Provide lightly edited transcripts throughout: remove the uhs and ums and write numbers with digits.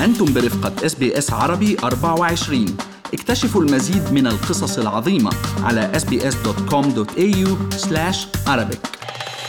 أنتم برفقة SBS عربي 24. اكتشفوا المزيد من القصص العظيمة على sbs.com.au/Arabic.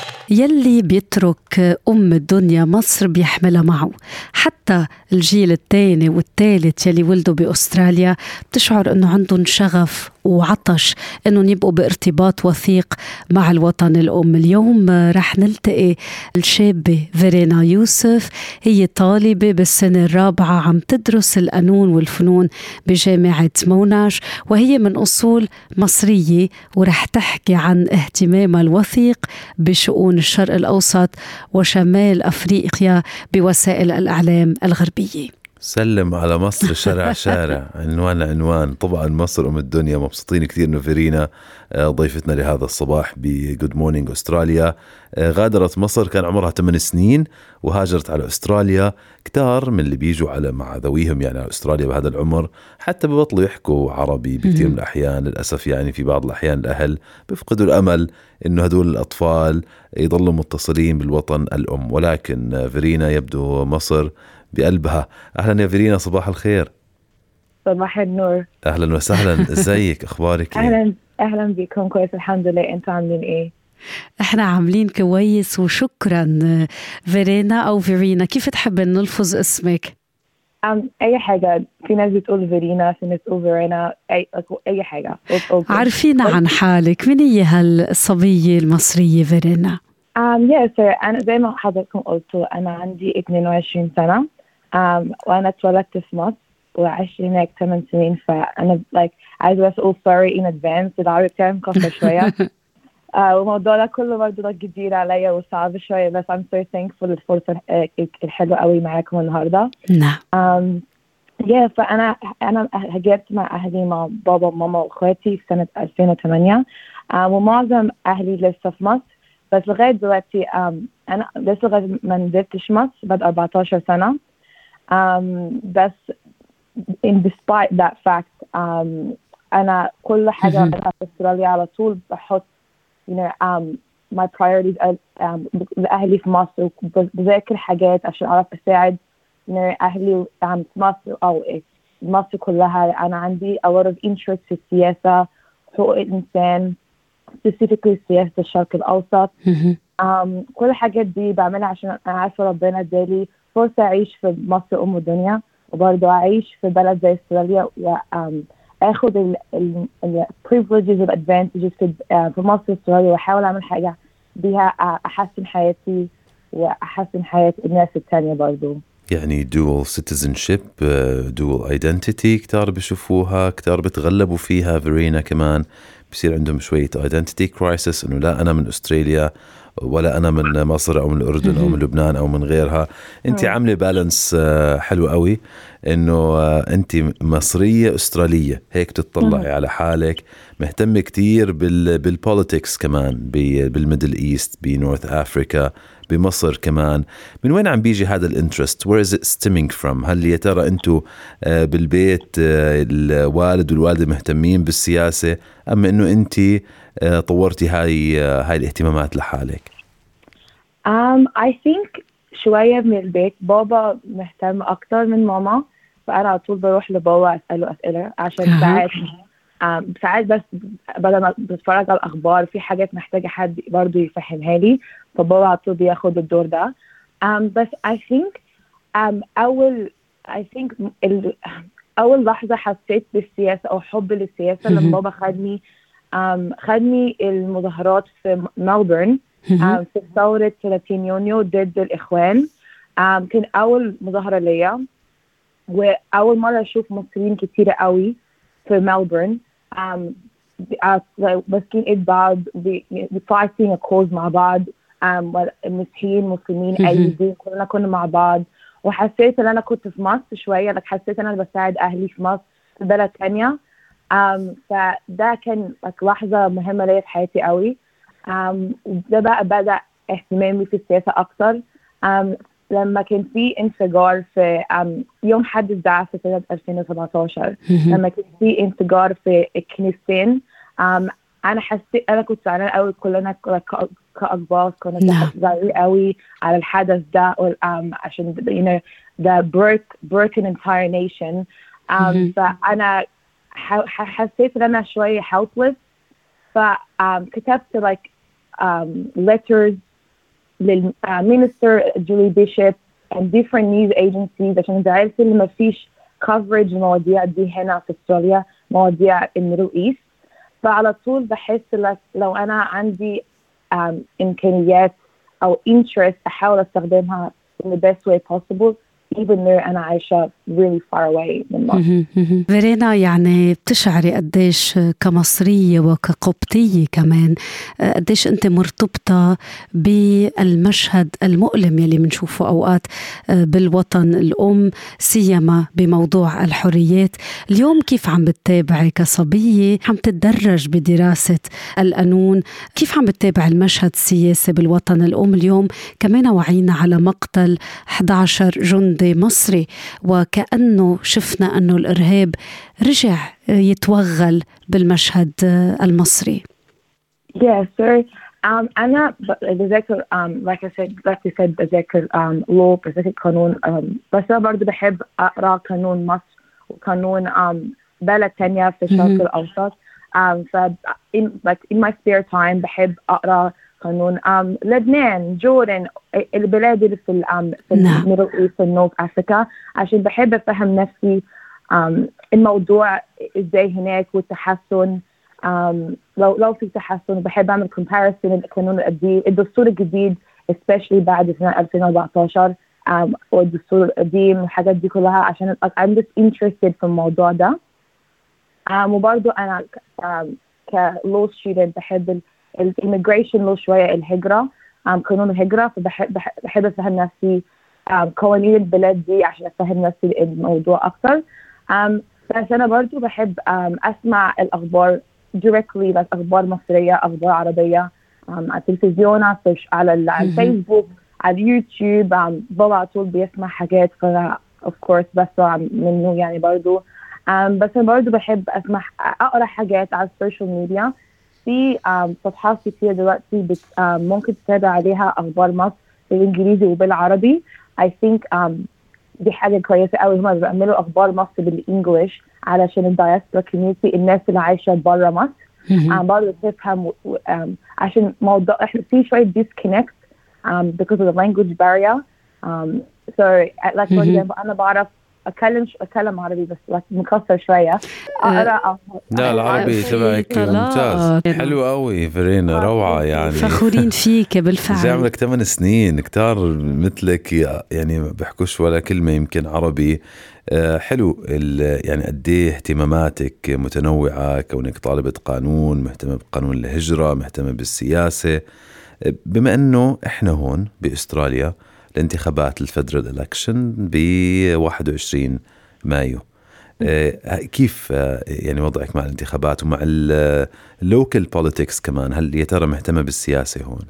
يلي بيترك الدنيا مصر بيحملها معه. حتى الجيل الثاني والثالث يلي ولدوا بأستراليا بتشعر أنه عندهم شغف وعطش أنهم يبقوا بارتباط وثيق مع الوطن الأم. اليوم رح نلتقي الشابة فيرينا يوسف. هي طالبة بالسنة الرابعة عم تدرس القانون والفنون بجامعة موناش، وهي من أصول مصرية، ورح تحكي عن اهتمامها الوثيق بشؤون الشرق الأوسط وشمال أفريقيا بوسائل الإعلام الغربية. سلم على مصر شارع شارع، عنوان عنوان. طبعا مصر الدنيا. مبسوطين كثير إنه فيرينا ضيفتنا لهذا الصباح بجود مورنينج أستراليا. غادرت مصر كان عمرها 8 سنين وهاجرت على أستراليا. كتار من اللي بيجوا مع ذويهم على أستراليا بهذا العمر حتى ببطلوا يحكوا عربي بكثير من الأحيان. للأسف في بعض الأحيان الأهل بيفقدوا الأمل إنه هدول الأطفال يضلوا متصلين بالوطن الأم، ولكن فيرينا يبدو مصر بقلبها. أهلا يا فيرينا، صباح الخير. صباح النور. أهلا وسهلا. إزيك؟ أخبارك؟ أهلا بكم. كويس الحمد لله. أنتوا عاملين إيه؟ إحنا عاملين كويس وشكرا. فيرينا أو فيرينا، كيف تحب نلفظ اسمك؟ أي حاجة. في ناس بتقول فيرينا، في ناس بتقول فيرينا، أي حاجة. عارفينا عن حالك، من هي هالصبية المصرية فيرينا؟ أنا زي ما حضرتكم قلتوا أنا عندي 22 سنة. وأنا اتولدت في مصر وعشت هناك 8 سنين. فأنا عايزة بس أقول sorry in advance. العربي بتاعي مكفر شوية. والموضوع ده كله برضه جديد عليا وصعب شوية، بس I'm so thankful للفرصة الحلوة قوي معاكم النهاردة. نعم. فأنا هاجرت مع أهلي، مع بابا وماما وأخواتي في سنة 2008. ومعظم أهلي لسه في مصر، بس لغاية دلوقتي أنا لسه لغاية ما نزلتش مصر بعد 14 سنة. بس despite that fact أنا كل حاجة في أستراليا على طول بحط my priorities لأهلي في مصر، بذاكر حاجات عشان أعرف أساعد أهلي في مصر أو مصر كلها. أنا عندي a lot of interest في السياسة، حقوق الإنسان، specifically سياسة الشرق الأوسط. كل الحاجات دي بعملها عشان أنا عارفة ربنا ادالي فرصة أعيش في مصر الدنيا، وبرضه أعيش في بلد زي أستراليا وأخد ال privileges و advantages في مصر أستراليا، وأحاول أعمل حاجة بيها أحسن حياتي وأحسن حياة الناس التانية برضه. dual citizenship, dual identity كتار بيشوفوها، كتار بتغلبوا فيها. فيرينا كمان بصير عندهم شوية identity crisis، إنه لا أنا من أستراليا ولا أنا من مصر أو من الأردن أو من لبنان أو من غيرها. أنت عاملة بالانس حلو قوي، إنه أنت مصرية أسترالية، هيك تطلعي على حالك. مهتمة كتير بالبوليتكس كمان، بالميدل إيست، بنورث أفريكا، بمصر كمان. من وين عم بيجي هذا الانترست؟ where is it stemming from؟ هل يا ترى أنتوا بالبيت الوالد والوالدة مهتمين بالسياسة، أما إنه أنت طورتي هاي الاهتمامات لحالك؟ I think شوية من البيت. بابا مهتم أكتر من ماما، فأنا على طول بروح لبابا أسأله أسئلة عشان ساعات بس بدل ما بتفرج على الأخبار في حاجات محتاجة حد برضو يفهمها لي، فبابا على طول بياخد الدور ده. بس I think أول لحظة حسيت بالسياسة أو حب للسياسة لما بابا خدني المظاهرات في ملبورن في ثورة 30 يونيو ضد الإخوان. كان أول مظاهرة ليا، وأول مرة أشوف مصريين كتيرة قوي في ملبورن ماسكين إيد بعض، fighting a cause مع بعض، مسيحيين مسلمين أي دين، كنا مع بعض. وحسيت إن أنا كنت في مصر شوية، حسيت إن أنا بساعد أهلي في مصر في بلد تانية. فده كان لحظة مهمة ليا في حياتي قوي. ده بقى بدأ اهتمامي في السياسة أكتر لما كان في انفجار في يوم حادث دعاء في سنة 2017. لما كان في انفجار في الكنيستين، أنا حسيت أنا كنت زعلانة قوي، كلنا كأقباط كنا زعلانين قوي على الحدث ده عشان the broken entire nation. فأنا حسيت إن أنا شوية helpless. فكتبت like letters للمينستر جولي بيشوب and different news agencies عشان زعلت إن ما فيش coverage المواضيع دي هنا في أستراليا، مواضيع الميدل إيست. فعلى طول بحس لو أنا عندي إمكانيات أو interest أحاول أستخدمها in the best way possible even though أنا عايشة really far away من مصر. فيرينا، يعني بتشعري قديش كمصرية وكقبطية كمان قديش أنت مرتبطة بالمشهد المؤلم يلي منشوفه أوقات بالوطن الأم، سيما بموضوع الحريات. اليوم كيف عم بتتابعي كصبية عم تتدرج بدراسة القانون، كيف عم بتتابع المشهد السياسي بالوطن الأم اليوم؟ كمان وعينا على مقتل 11 جندي مصري، وكأنه شفنا أنه الإرهاب رجع يتوغل بالمشهد المصري. Yes, sir. أنا بذاكر like you said بذاكر law، بذاكر قانون، بس أنا برضو بحب أقرأ قانون مصر وقانون بلد تانية في الشرق الأوسط. in my spare time بحب أقرأ قانون لبنان، جوردن، البلاد اللي في الميدل ايست والنورث افريكا، عشان بحب افهم نفسي الموضوع ازاي هناك والتحسن. لو في تحسن بحب اعمل comparison القانون القديم الدستور الجديد especially بعد سنة 2014 والدستور القديم والحاجات دي كلها، عشان I'm just interested في الموضوع ده. وبرضو انا كلو ستودنت بحب الإيميجريشن لو شوية الهجرة، قانون الهجرة. فبحب أفهم نفسي قوانين البلاد دي عشان أفهم نفسي الموضوع أكثر. بس أنا برضو بحب أسمع الأخبار directly، بس أخبار مصرية، أخبار عربية على التلفزيون، على الفيسبوك، على اليوتيوب. بابا على طول بيسمع حاجات، فأنا of course بسمع منه يعني برضو. بس أنا برضو بحب أقرأ حاجات على السوشيال ميديا. في صفحات كتير دلوقتي ممكن تتابع عليها أخبار مصر بالإنجليزي وبالعربي. I think دي حاجة كويسة قوي، هما بيعملوا أخبار مصر بالإنجليش علشان الدايسبورا كوميونيتي، الناس اللي عايشة برا مصر برضه تفهم. عشان موضوع إحنا في شوية disconnect because of the language barrier. So like for example أنا بعرف أتكلم عربي بس مكسر شوية أقرأ. لا العربي تبعك ممتاز، حلو قوي فيرينا، روعة يعني. فخورين فيك بالفعل. زي عمرك 8 سنين، كتار مثلك يعني بحكوش ولا كلمة يمكن عربي. حلو يعني قديه اهتماماتك متنوعة، كونك طالبة قانون، مهتمة بقانون الهجرة، مهتمة بالسياسة. بما أنه إحنا هون بأستراليا الانتخابات الفيدرال إلكشن ب21 مايو، كيف يعني وضعك مع الانتخابات ومع اللوكال بوليتكس كمان؟ هل يا ترى مهتمة بالسياسة هون؟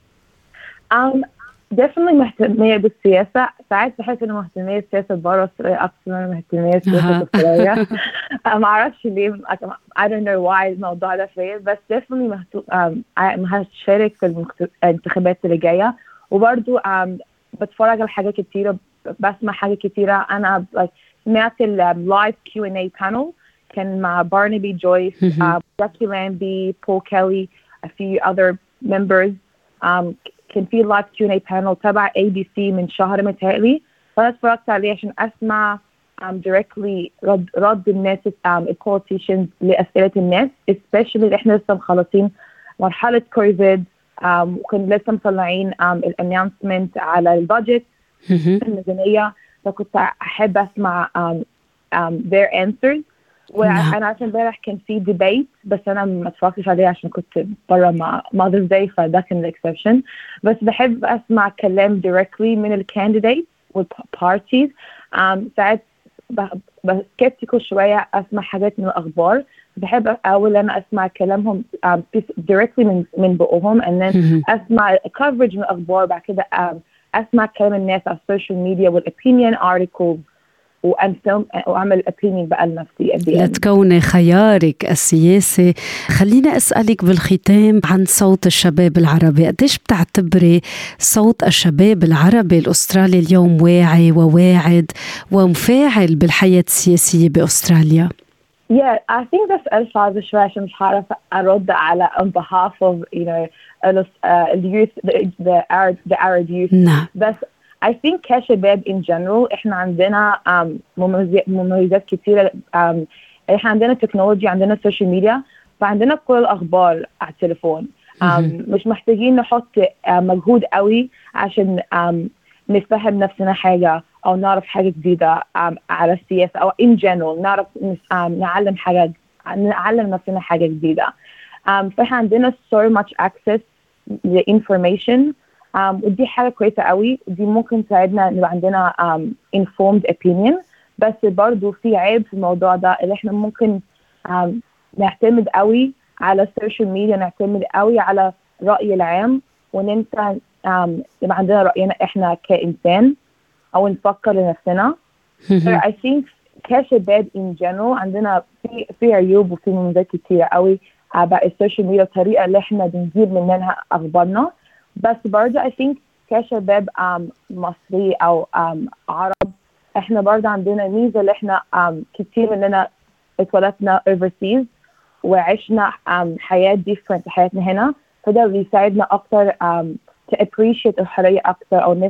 definitely مهتمية بالسياسة. ساعات بحس إنه مهتمية بالسياسة برا أكثر من مهتمية بالسياسة أستراليا. ما أعرفش ليه، I don't know why الموضوع ده فيه، بس definitely هشارك في الانتخابات اللي جاية. وبرضو بتفرج على حاجات كتيرة، بسمع حاجات كتيرة. أنا سمعت اللايف Q&A panel كان مع بارنابي جويس، جاكي لامبي، بول كيلي، a few other members. كان في لايف Q&A panel تبع ABC من شهر متهيألي، فأنا اتفرجت عليه عشان أسمع directly رد الناس البوليتيشنز لأسئلة الناس، especially اللي إحنا لسه مخلصين مرحلة كوفيد، وكنا لسه مطلعين الاناونسمنت على البادجت الميزانية. فكنت أحب أسمع their answers. وأنا عشان امبارح كان في ديبيت بس أنا ما اتفرجتش عليه عشان كنت برا مع Mother's Day، فده كان الإكسبشن. بس بحب أسمع كلام directly من الكانديديت والبارتيز. ساعات بسكبتيكال شوية أسمع حاجات من الأخبار، بحب أول أنا أسمع كلامهم directly من بقهم and then أسمع coverage من الأخبار. بعد كده أسمع كلام الناس على السوشيال ميديا والopinion articles وأعمل opinion بقى لنفسي. لتكوني خيارك السياسي. خلينا أسألك بالختام عن صوت الشباب العربي. قديش بتعتبري صوت الشباب العربي الأسترالي اليوم واعي وواعد ومفاعل بالحياة السياسية بأستراليا؟ Yeah, I think that's صعب شوي عشان مش هعرف أرد على on behalf of the youth, the Arab youth. نعم. بس I think كشباب in general إحنا عندنا مميزات كتيرة. إحنا عندنا تكنولوجيا، عندنا سوشيال ميديا، فعندنا كل الأخبار على التليفون. مش محتاجين نحط مجهود قوي عشان نفهم نفسنا حاجة أو نعرف حاجة جديدة على السياسة أو in general نعرف نعلم نفسنا حاجة جديدة. فإحنا عندنا so much access للinformation. ودي حاجة كويسة قوي، دي ممكن تساعدنا نبقى عندنا informed opinion. بس برضو في عيب في الموضوع ده اللي احنا ممكن نعتمد قوي على السوشيال ميديا، نعتمد قوي على رأي العام وننسى يبقى عندنا رأينا احنا كإنسان أو نفكر لنفسنا. I think كشباب in general عندنا في عيوب وفي مميزات كتيرة قوي على السوشيال ميديا، الطريقة اللي احنا بنجيب منها أخبارنا. بس برضه I think كشباب مصري أو عرب احنا برضه عندنا ميزة اللي احنا كتير مننا اتولدنا overseas وعشنا حياة different حياتنا هنا، فده بيساعدنا أكتر to appreciate الحرية أكتر أو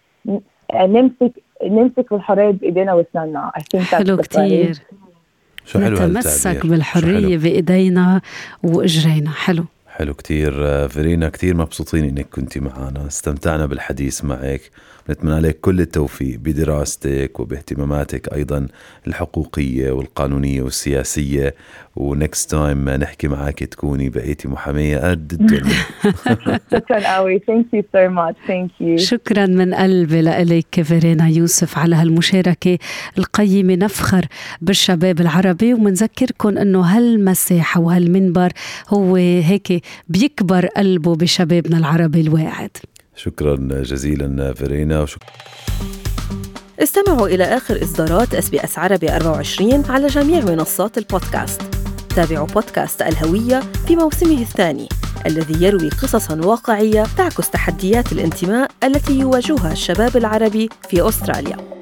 نمسك الحرية بإيدينا وسنانا. حلو كتير. نتمسك بالحرية بإيدينا وإجرينا. حلو كتير فيرينا، كتير مبسوطين إنك كنتي معنا، استمتعنا بالحديث معك، نتمنى لك كل التوفيق بدراستك وباهتماماتك أيضا الحقوقية والقانونية والسياسية، ونكست تايم نحكي معك تكوني بقيتي محامية قد الدنيا. شكرا قوي. Thank you so much. Thank you. شكرا من قلبي لك فيرينا يوسف على هالمشاركة القيمة. نفخر بالشباب العربي ومنذكركم أنه هالمساحة وهالمنبر هو هيك بيكبر قلبه بشبابنا العربي الواعد. شكرا جزيلا فيرينا. استمعوا إلى آخر إصدارات SBS عربي 24 على جميع منصات البودكاست. تابعوا بودكاست الهوية في موسمه الثاني الذي يروي قصصاً واقعية تعكس تحديات الانتماء التي يواجهها الشباب العربي في أستراليا.